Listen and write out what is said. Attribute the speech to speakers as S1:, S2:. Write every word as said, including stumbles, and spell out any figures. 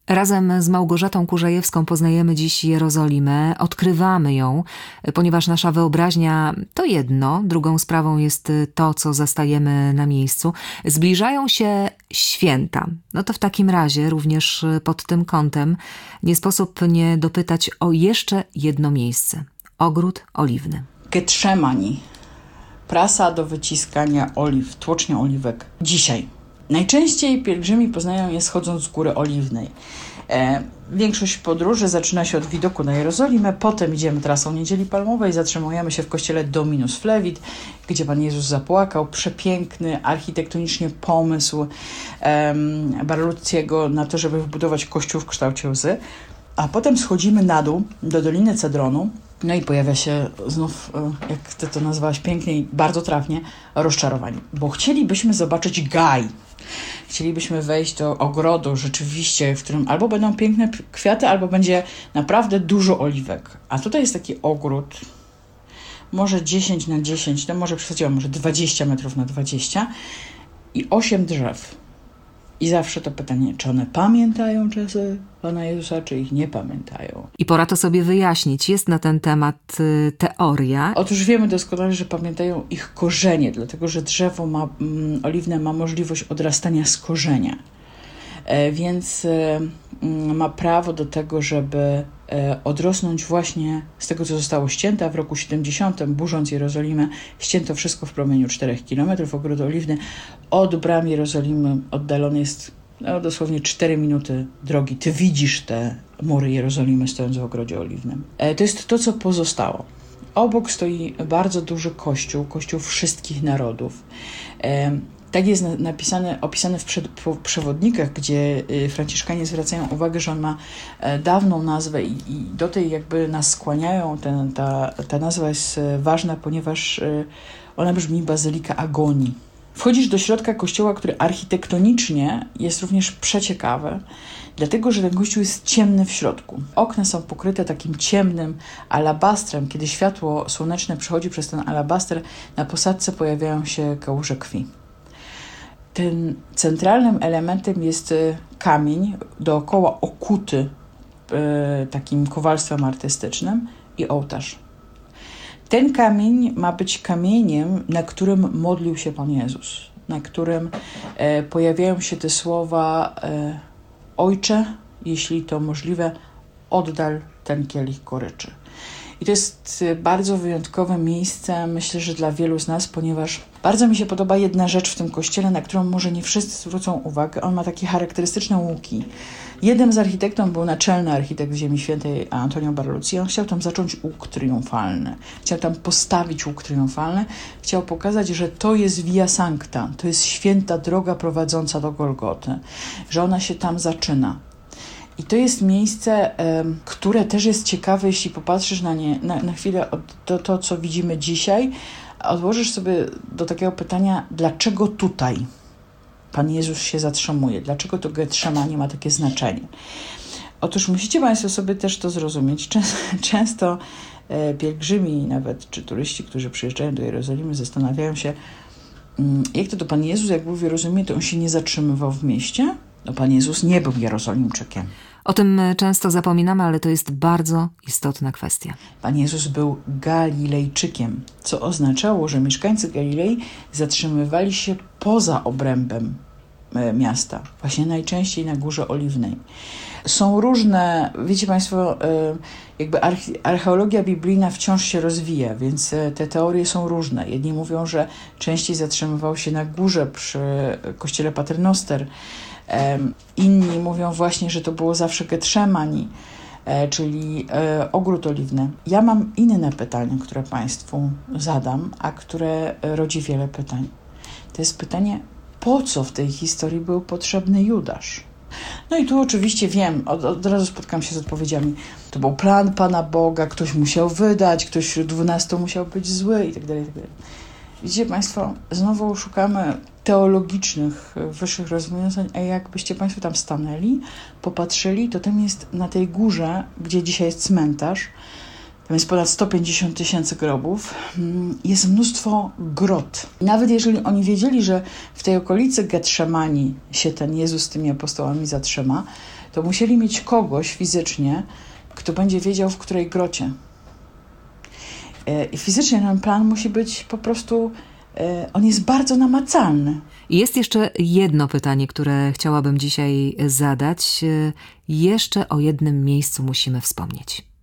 S1: Razem z Małgorzatą Kurzajewską poznajemy dziś Jerozolimę, odkrywamy ją, ponieważ nasza wyobraźnia to jedno, drugą sprawą jest to, co zastajemy na miejscu. Zbliżają się święta. No to w takim razie również pod tym kątem nie sposób nie dopytać o jeszcze jedno miejsce. Ogród Oliwny.
S2: Getszemani. Prasa do wyciskania oliw, tłocznia oliwek. Dzisiaj. Najczęściej pielgrzymi poznają je schodząc z Góry Oliwnej. E, większość podróży zaczyna się od widoku na Jerozolimę, potem idziemy trasą Niedzieli Palmowej, zatrzymujemy się w kościele Dominus Flevit, gdzie Pan Jezus zapłakał. Przepiękny, architektonicznie pomysł e, Barluzziego na to, żeby wbudować kościół w kształcie łzy. A potem schodzimy na dół do Doliny Cedronu, no i pojawia się znów, jak ty to nazwałaś pięknie i bardzo trafnie, rozczarowanie. Bo chcielibyśmy zobaczyć gaj. Chcielibyśmy wejść do ogrodu rzeczywiście, w którym albo będą piękne kwiaty, albo będzie naprawdę dużo oliwek. A tutaj jest taki ogród, może dziesięć na dziesięć, no może przesadziłam, może dwadzieścia metrów na dwadzieścia i osiem drzew. I zawsze to pytanie, czy one pamiętają czasy Pana Jezusa, czy ich nie pamiętają.
S1: I pora to sobie wyjaśnić. Jest na ten temat y, teoria.
S2: Otóż wiemy doskonale, że pamiętają ich korzenie, dlatego że drzewo ma, mm, oliwne ma możliwość odrastania z korzenia. E, więc e, ma prawo do tego, żeby e, odrosnąć właśnie z tego, co zostało ścięte. W roku siedemdziesiątym, burząc Jerozolimę, ścięto wszystko w promieniu czterech kilometrów. Ogród Oliwny od bram Jerozolimy oddalony jest no, dosłownie cztery minuty drogi. Ty widzisz te mury Jerozolimy stojąc w ogrodzie oliwnym. E, to jest to, co pozostało. Obok stoi bardzo duży kościół, kościół wszystkich narodów. E, Tak jest napisane, opisane w przewodnikach, gdzie franciszkanie zwracają uwagę, że on ma dawną nazwę i, i do tej jakby nas skłaniają. Ten, ta, ta nazwa jest ważna, ponieważ ona brzmi Bazylika Agonii. Wchodzisz do środka kościoła, który architektonicznie jest również przeciekawy, dlatego że ten kościół jest ciemny w środku. Okna są pokryte takim ciemnym alabastrem. Kiedy światło słoneczne przechodzi przez ten alabaster, na posadzce pojawiają się kałuże krwi. Tym centralnym elementem jest kamień, dookoła okuty e, takim kowalstwem artystycznym i ołtarz. Ten kamień ma być kamieniem, na którym modlił się Pan Jezus, na którym e, pojawiają się te słowa e, Ojcze, jeśli to możliwe, oddal ten kielich goryczy. I to jest bardzo wyjątkowe miejsce, myślę, że dla wielu z nas, ponieważ bardzo mi się podoba jedna rzecz w tym kościele, na którą może nie wszyscy zwrócą uwagę. On ma takie charakterystyczne łuki. Jednym z architektów był naczelny architekt Ziemi Świętej Antonio Barluzzi. On chciał tam zacząć łuk triumfalny. Chciał tam postawić łuk triumfalny. Chciał pokazać, że to jest Via Sancta, to jest święta droga prowadząca do Golgoty, że ona się tam zaczyna. I to jest miejsce, um, które też jest ciekawe, jeśli popatrzysz na nie na, na chwilę, od, to, to, co widzimy dzisiaj, odłożysz sobie do takiego pytania, dlaczego tutaj Pan Jezus się zatrzymuje? Dlaczego to Getszemani ma takie znaczenie? Otóż musicie Państwo sobie też to zrozumieć. Często, często e, pielgrzymi nawet, czy turyści, którzy przyjeżdżają do Jerozolimy, zastanawiają się, um, jak to to Pan Jezus, jak był w Jerozolimie, to On się nie zatrzymywał w mieście? No, Pan Jezus nie był Jerozolimczykiem.
S1: O tym często zapominamy, ale to jest bardzo istotna kwestia.
S2: Pan Jezus był Galilejczykiem, co oznaczało, że mieszkańcy Galilei zatrzymywali się poza obrębem miasta, właśnie najczęściej na Górze Oliwnej. Są różne, wiecie Państwo, jakby archeologia biblijna wciąż się rozwija, więc te teorie są różne. Jedni mówią, że częściej zatrzymywał się na górze przy kościele Paternoster. Inni mówią właśnie, że to było zawsze Getszemani, czyli ogród oliwny. Ja mam inne pytanie, które Państwu zadam, a które rodzi wiele pytań. To jest pytanie, po co w tej historii był potrzebny Judasz? No i tu oczywiście wiem, od, od razu spotkam się z odpowiedziami. To był plan Pana Boga, ktoś musiał wydać, ktoś wśród dwunastu musiał być zły i tak dalej, i tak dalej. Widzicie Państwo, znowu szukamy teologicznych, wyższych rozwiązań, a jakbyście Państwo tam stanęli, popatrzyli, to tam jest na tej górze, gdzie dzisiaj jest cmentarz, tam jest ponad sto pięćdziesiąt tysięcy grobów, jest mnóstwo grot. Nawet jeżeli oni wiedzieli, że w tej okolicy Getszemani się ten Jezus z tymi apostołami zatrzyma, to musieli mieć kogoś fizycznie, kto będzie wiedział, w której grocie. I fizycznie ten plan musi być po prostu, on jest bardzo namacalny.
S1: Jest jeszcze jedno pytanie, które chciałabym dzisiaj zadać. Jeszcze o jednym miejscu musimy wspomnieć.